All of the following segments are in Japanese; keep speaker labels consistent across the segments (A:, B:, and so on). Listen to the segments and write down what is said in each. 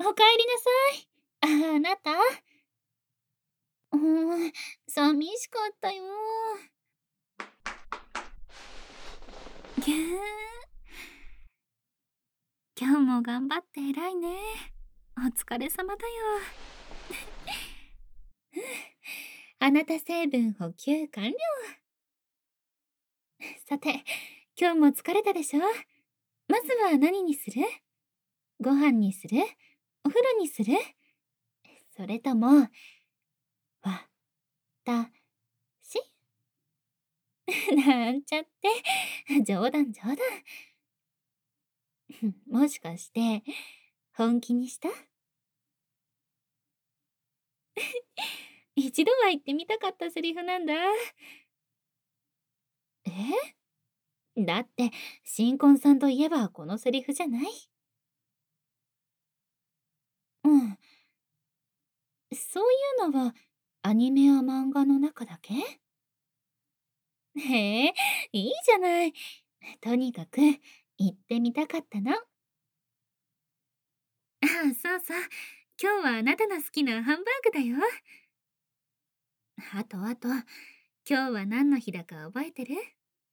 A: おかえりなさい。あなた。寂しかったよ。ぎゅー。今日も頑張って偉いね。お疲れ様だよ。あなた成分補給完了。さて、今日も疲れたでしょ？まずは何にする？ご飯にする？お風呂にする？それとも、わ、た、しなんちゃって。冗談冗談。もしかして、本気にした？一度は言ってみたかったセリフなんだ。だって、新婚さんといえばこのセリフじゃない？うん。そういうのは、アニメや漫画の中だけ？へえ、いいじゃない。とにかく、言ってみたかったの。ああ、そうそう。今日はあなたの好きなハンバーグだよ。あと、今日は何の日だか覚えてる？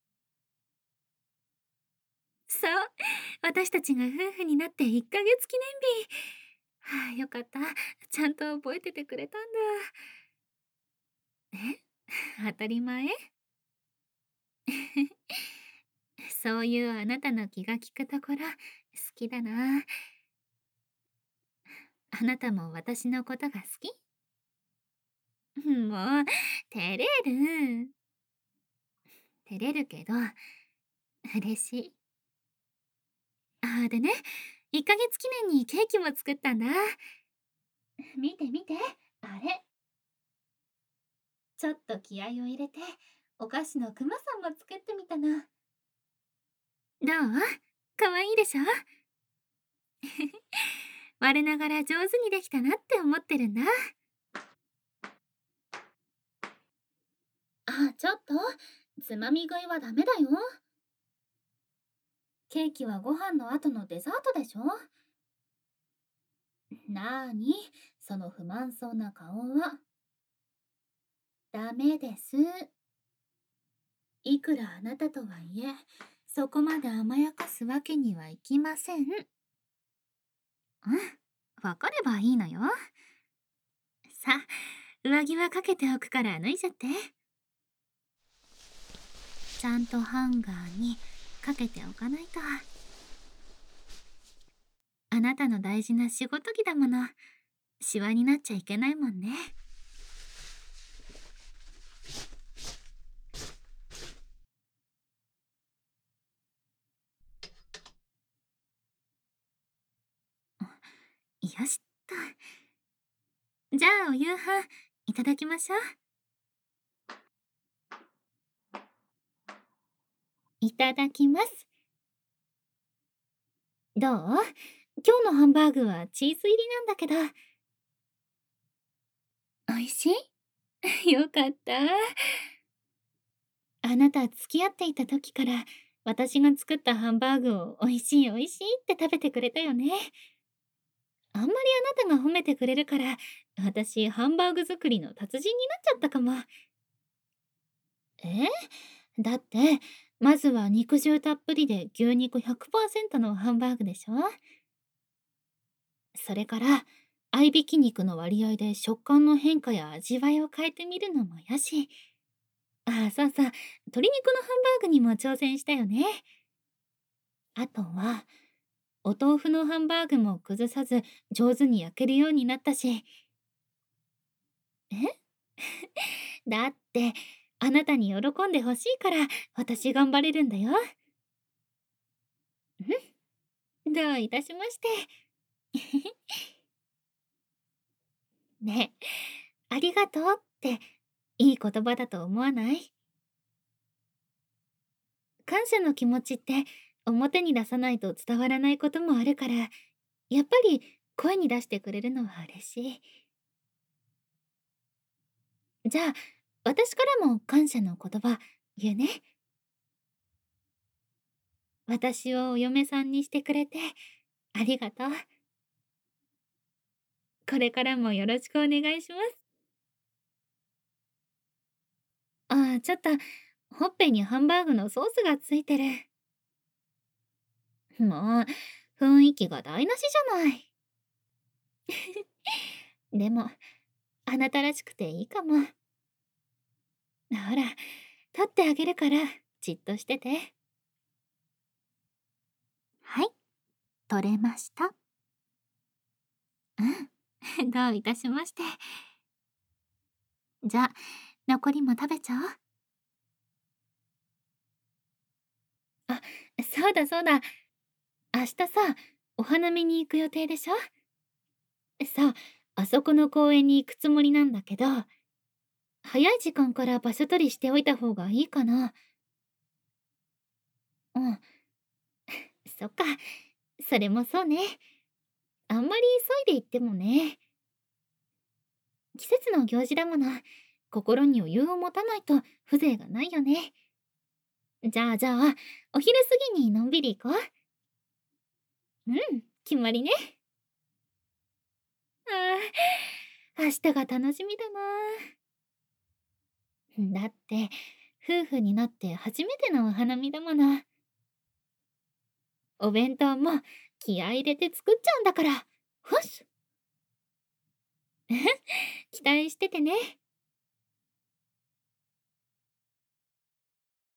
A: そう、私たちが夫婦になって1ヶ月記念日。はあ、よかった。ちゃんと覚えててくれたんだ。え当たり前？そういうあなたの気が利くところ、好きだな。あなたも私のことが好き？もう、照れる。照れるけど、嬉しい。ああ、でね、1ヶ月記念にケーキも作ったんだ。見て見て、あれ。ちょっと気合を入れて、お菓子のクマさんも作ってみたの。どう？かわいいでしょ？我ながら上手にできたなって思ってるんだ。あ、ちょっと、つまみ食いはダメだよ。ケーキはご飯の後のデザートでしょ？なーに、その不満そうな顔は。ダメです。いくらあなたとはいえ、そこまで甘やかすわけにはいきません。うん、わかればいいのよ。さあ、上着はかけておくから脱いじゃって。ちゃんとハンガーにかけておかないと。あなたの大事な仕事着だもの。シワになっちゃいけないもんね。よしっと。じゃあお夕飯いただきましょう。いただきます。どう？今日のハンバーグはチーズ入りなんだけど。美味しい？よかった。あなた付き合っていた時から私が作ったハンバーグを美味しい美味しいって食べてくれたよね。あんまりあなたが褒めてくれるから私ハンバーグ作りの達人になっちゃったかも。え？だってまずは肉汁たっぷりで牛肉100%のハンバーグでしょ？それから合いびき肉の割合で食感の変化や味わいを変えてみるのもよし。ああ、そうそう、鶏肉のハンバーグにも挑戦したよね。あとはお豆腐のハンバーグも崩さず上手に焼けるようになったし。え？だってあなたに喜んでほしいから私頑張れるんだよ。どういたしまして。ねえ、ありがとうっていい言葉だと思わない？感謝の気持ちって表に出さないと伝わらないこともあるから、やっぱり声に出してくれるのは嬉しい。じゃあ、私からも感謝の言葉言うね。私をお嫁さんにしてくれてありがとう。 これからもよろしくお願いします。ちょっと、ほっぺにハンバーグのソースがついてる。もう、雰囲気が台無しじゃない。でも、あなたらしくていいかも。ほら、取ってあげるから、じっとしてて。はい、取れました。うん、どういたしまして。じゃあ、残りも食べちゃおう。あ、そうだそうだ。明日さ、お花見に行く予定でしょ？さあ、あそこの公園に行くつもりなんだけど、早い時間から場所取りしておいた方がいいかな。うん、そっか。それもそうね。あんまり急いで行ってもね。季節の行事だもの。心に余裕を持たないと風情がないよね。じゃあ、お昼過ぎにのんびり行こう。うん、決まりね。明日が楽しみだな。だって、夫婦になって初めてのお花見だもの。お弁当も気合い入れて作っちゃうんだから。ほっし期待しててね。